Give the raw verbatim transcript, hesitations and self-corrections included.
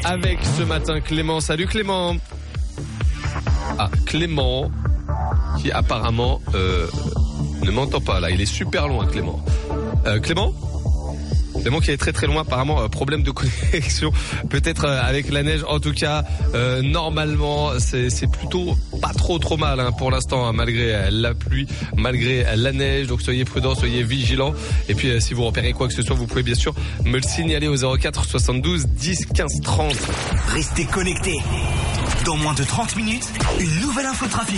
avec ce matin Clément. Salut Clément. Ah, Clément, qui apparemment euh, ne m'entend pas là. Il est super loin, Clément. Euh, Clément Clément qui est très très loin, apparemment euh, problème de connexion, peut-être euh, avec la neige. En tout cas, euh, normalement, c'est, c'est plutôt pas trop trop mal hein, pour l'instant, hein, malgré euh, la pluie, malgré euh, la neige. Donc soyez prudents, soyez vigilants. Et puis euh, si vous repérez quoi que ce soit, vous pouvez bien sûr me le signaler au zéro quatre soixante-douze dix quinze trente. Restez connectés. Dans moins de trente minutes, une nouvelle infotrafic.